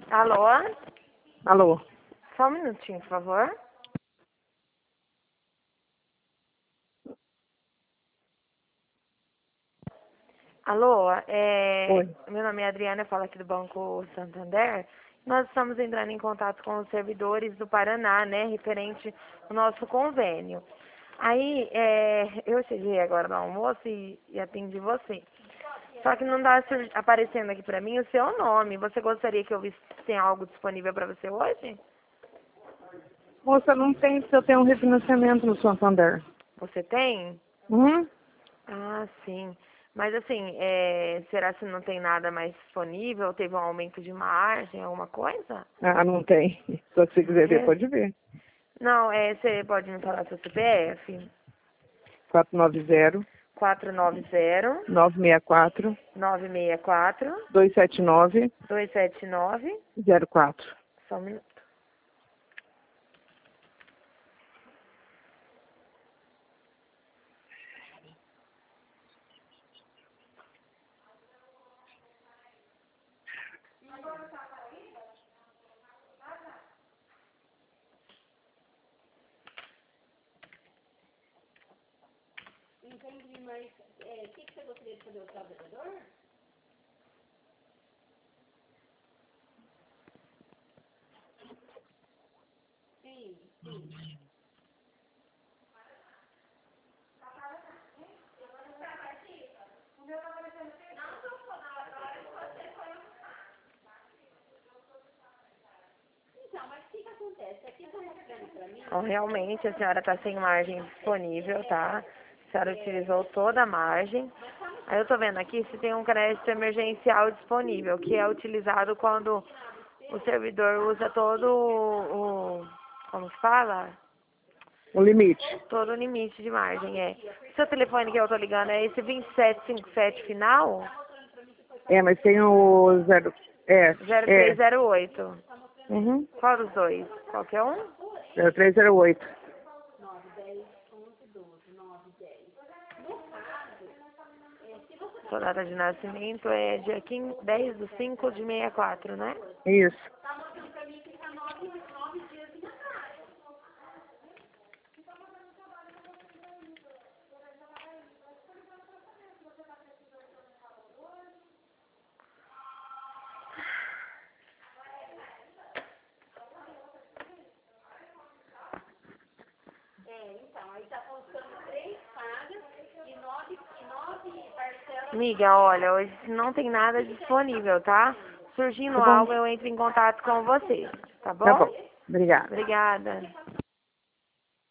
Alô? Alô? Só um minutinho, por favor. Alô, Oi. meu nome é Adriana, eu falo aqui do Banco Santander. Nós estamos entrando em contato com os servidores do Paraná, né, referente ao nosso convênio. Aí, eu cheguei agora no almoço e atendi você. Só que não está aparecendo aqui para mim o seu nome. Você gostaria que eu visse se tem algo disponível para você hoje? Moça, não tem se eu tenho um refinanciamento no Santander. Você tem? Uhum. Ah, sim. Mas assim, será que não tem nada mais disponível? Teve um aumento de margem, alguma coisa? Ah, não tem. Se você quiser ver, pode ver. Não, você pode me falar seu CPF? 490 490 964 964 279 279. 04. Só um minuto. Entendi, mas o que você gostaria de fazer? O trabalhador? Sim, sim. Então, mas o que acontece? Aqui está mostrando para mim. Ó, realmente a senhora está sem margem disponível, tá? A senhora utilizou toda a margem. Aí eu tô vendo aqui se tem um crédito emergencial disponível, que é utilizado quando o servidor usa todo como se fala? O limite. Todo o limite de margem, Seu telefone que eu tô ligando é esse 2757 final? É, mas tem o zero. É, é. 0308. Uhum. Qual dos dois? Qualquer um? 0308. 9, 10, 11, 12, 9, 10. No caso, se você Sua data de nascimento é dia 10/5/64, né? Isso. está mostrando para mim que está 9 dias em atraso. Então, aí está mostrando 3 pagas e 9 parcelas. Amiga, olha, hoje não tem nada disponível, tá? Surgindo Tá bom. algo, eu entro em contato com você, tá Tá bom? bom. Obrigada. Obrigada.